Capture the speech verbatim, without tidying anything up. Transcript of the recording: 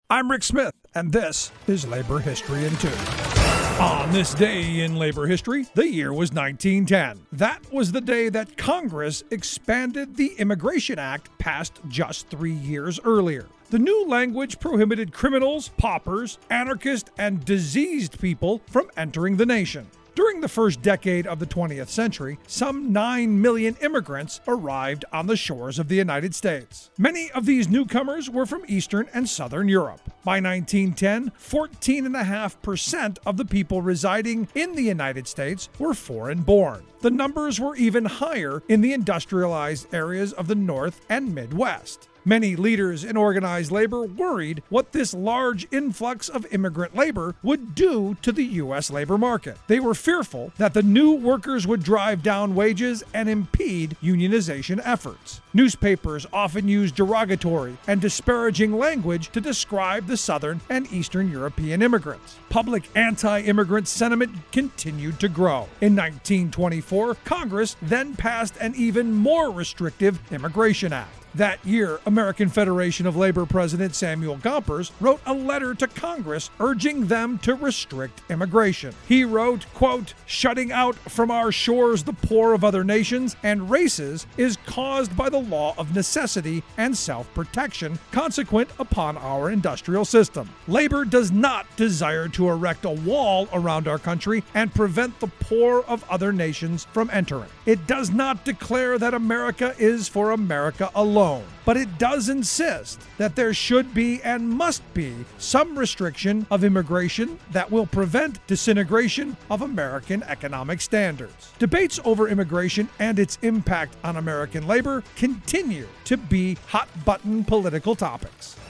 I'm Rick Smith, and this is Labor History in Two. On this day in labor history, the year was nineteen ten. That was the day that Congress expanded the Immigration Act passed just three years earlier. The new language prohibited criminals, paupers, anarchists, and diseased people from entering the nation. During the first decade of the twentieth century, some nine million immigrants arrived on the shores of the United States. Many of these newcomers were from Eastern and Southern Europe. By nineteen ten, fourteen point five percent of the people residing in the United States were foreign-born. The numbers were even higher in the industrialized areas of the North and Midwest. Many leaders in organized labor worried what this large influx of immigrant labor would do to the U S labor market. They were fearful that the new workers would drive down wages and impede unionization efforts. Newspapers often used derogatory and disparaging language to describe the Southern and Eastern European immigrants. Public anti-immigrant sentiment continued to grow. In nineteen twenty-four, Congress then passed an even more restrictive Immigration Act. That year, American Federation of Labor President Samuel Gompers wrote a letter to Congress urging them to restrict immigration. He wrote, quote, "Shutting out from our shores the poor of other nations and races is caused by the law of necessity and self-protection consequent upon our industrial system. Labor does not desire to erect a wall around our country and prevent the poor of other nations from entering. It does not declare that America is for America alone. But it does insist that there should be and must be some restriction of immigration that will prevent disintegration of American economic standards." Debates over immigration and its impact on American labor continue to be hot-button political topics.